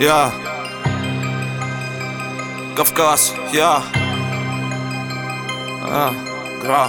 Я Кавказ, я Гра.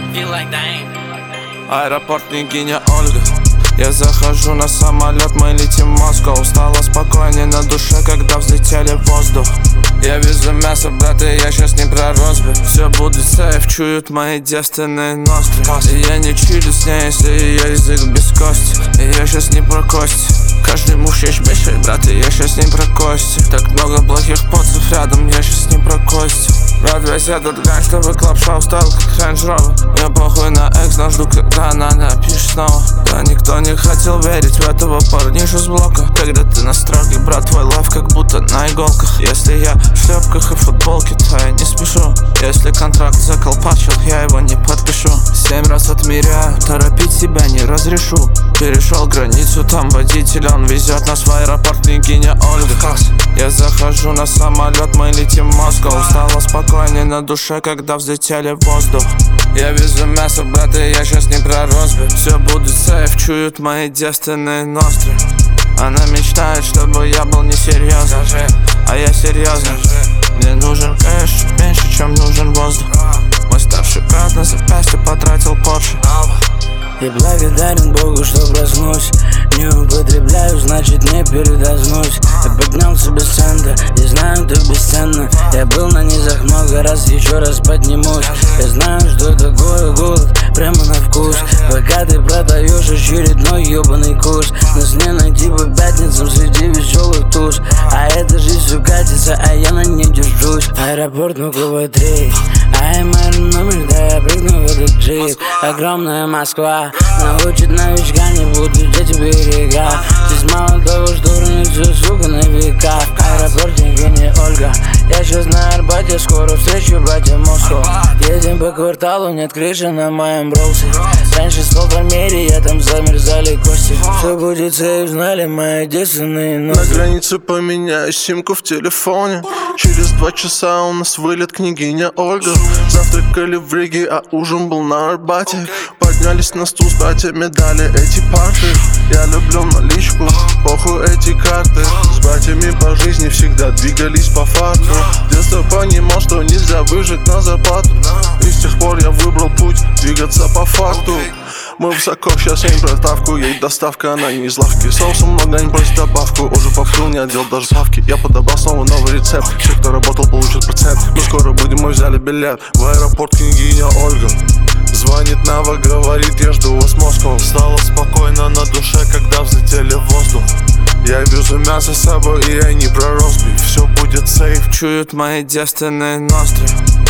Аэропорт княгиня Ольга. Я захожу на самолет, мы летим в Москву. Стало спокойнее на душе, когда взлетели в воздух. Я везу мясо, брат, и я щас не про розбив. Все будет сейф, чуют мои девственные ноздри. И я не чилю с ней, если ее язык без кости. И я щас не про кости. Каждый муж есть бешеный, брат, и я щас не про кости. Так много плохих поцев рядом, я щас не про кости. Брат, весь этот гань, чтобы клаб-шоу стал как Range Rover. Мне похуй на экс, но жду, когда она напишет снова. Да никто не хотел верить в этого парнишу с блока. Когда ты на строге, брат, твой лайф как будто на иголках. Если я в шлепках и футболке, то я не спешу. Если контракт заколпачил, я его не подпишу. 7 раз отмеряю, торопить себя не разрешу. Перешел границу, там водитель, он везет нас в аэропорт княгиня Ольга. Я захожу на самолет, мы летим в Москву. Стало спокойнее на душе, когда взлетели в воздух. Я везу мясо, брат, и я щас не про розбив. Все будет сейф, чуют мои девственные ноздри. Она мечтает, чтобы я был несерьезен, а я серьезен. Мне нужен кэш чуть меньше, чем нужен воздух. Мой старший брат на запястье потратил Порше. И благодарен Богу, что проснусь. Не употребляю, значит не передознусь. Я поднялся без цента, и знаю, ты бесценно. Я был на низах много раз, еще раз поднимусь. Я знаю, что такое голод, прямо на вкус. Пока ты продаешь очередной ебаный курс. Нас не найти по пятницам среди веселых туз. А эта жизнь все катится, а я на ней держусь. Аэропорт Внуково 3. АМР номер, да я прыгну в этот джип. Огромная Москва научит новичка, не будут эти берега. Здесь мало того, что хранит все, сука, на века. Аэропорт княгиня Ольга. Я щас на Арбате, скоро встречу братья Москву. Едем по кварталу, нет крыши на моем броусе. Раньше спал в Армерии, я там замерзали кости. Все будет сейф, знали мои девственные ноги. На границе поменяю симку в телефоне. Через 2 часа у нас вылет княгиня Ольга. Завтракали в Риге, а ужин был на Арбате. Поднялись на стул с братьями, дали эти парты. Я люблю наличку, похуй эти карты. С братьями по жизни всегда двигались по факту. В детстве понимал, что нельзя выжить на зарплату. И с тех пор я выбрал путь двигаться по факту. Мы высоко, сейчас я им проставку. Ей доставка, она не из лавки. Соуса много, не просит добавку. Уже попрыл, не отдел даже плавки. Я подобрал снова новый рецепт. Все, кто работал, получат процент. Мы скоро будем, мы взяли билет в аэропорт княгиня Ольга. Звонит Нава, говорит, я жду вас в Москву. Стало спокойно на душе, когда взлетели в воздух. Я везу мясо с собой, и я не про розбив. Все будет сейф, чуют мои девственные ноздри.